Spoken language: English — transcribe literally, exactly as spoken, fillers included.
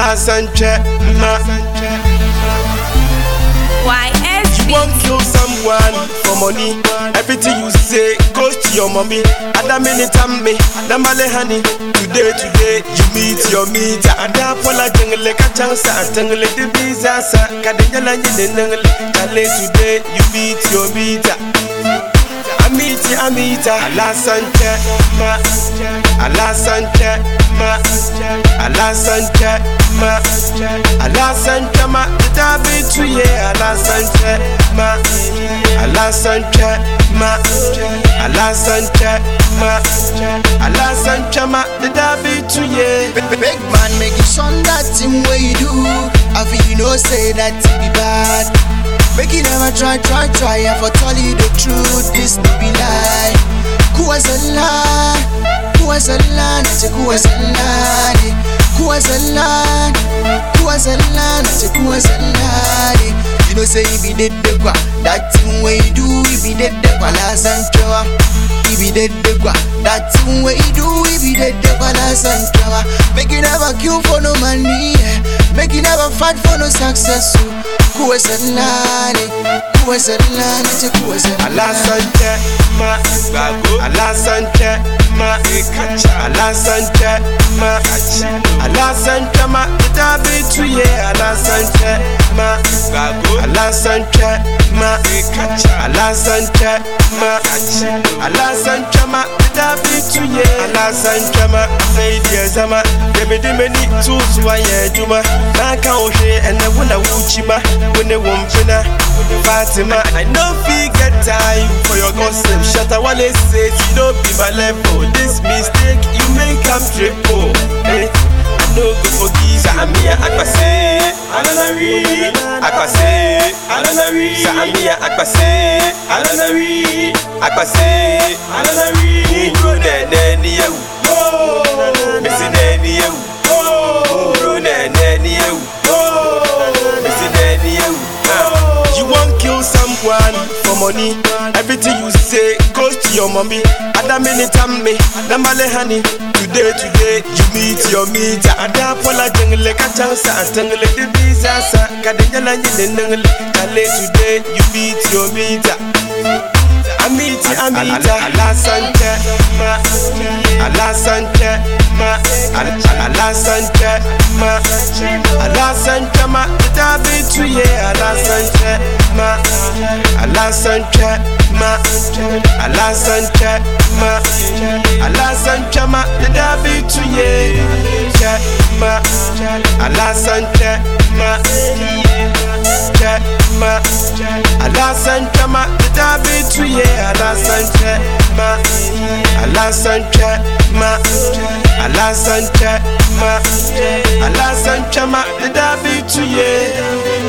Alasanche, ma. Y S You won't kill someone for money. Everything you say goes to your mommy. Ada minute and me, the male honey. Today, today, you meet your meter. Ada pola jungle, kachansa, tangle, the visa, kadengala, yenengle. Kale today, you meet your meter. Amiti, amita, Alasanche, ma. Alasanche, ma. Alasanche, ma. Alasanche, ma. Dabi to ye, Alasanche, ma. Alasanche, ma. Alasanche, ma. Alasanche, ma. Dabi to ye. Big man make it son that thing where you do. I feel you know say that it be bad. Make it never try, try, try. I for tell you the truth, this no be lie. Kuwazala, kuwazala, nache kuwazala, kuwazala, kuwazala, nache kuwazala. You know say he be dead the kwa. That thing where you do, he be dead the kwa. Alasanche, he be dead the kwa. That thing where you do, he be dead the kwa. Alasanche, make it never kill for no money, make it never fight for no success. Kuwazalani, kuwazalani, nache kuwazalani. Alasanche, ma. Alasanche, ma. Alasanche, ma. Alasanche, ma. Dabi to ye, Alasanche, ma. Alasanche, ma. Alasanche, ma. Alasanche, ma. Dabi to ye, Alasanche, ma. Say dear Zama, demi demi ni tools why juma. Naka ohe and the wuna wuchima. When they won't fina Fatima, I know we get time for your gossip. Shut up, Wale says you don't be my level. This mistake you make come triple. Hey, I know go for Giza. Samia Akbase, Alanari, Akbase, Alanari, Samia Akbase, Alanari, Akbase, Alanari. Who nene you? Oh, Missy nene you. Oh, who nene you? You won't kill someone for money. Everything you say goes to your mommy. Ada minute and me, the male honey. Today, today, you meet your meter. Ada pola jungle, kachansa, tangle, the visa, kadengala, yenengle. Kale today, you meet your meter. Amiti, amita, Alasanche, ma. Alasanche, ma. Alasanche, ma. Alasanche, ma. Dabi to ye, Alasanche, ma. Alasanche, ma. Alasanche, ma. Alasanche, ma. Dabi to ye, ma. Alasanche, ma. Ma. Alasanche, ma. Dabi to ye, Alasanche, ma. Alasanche, ma. Alasanche, ma. Alasanche, ma. Dabi to ye.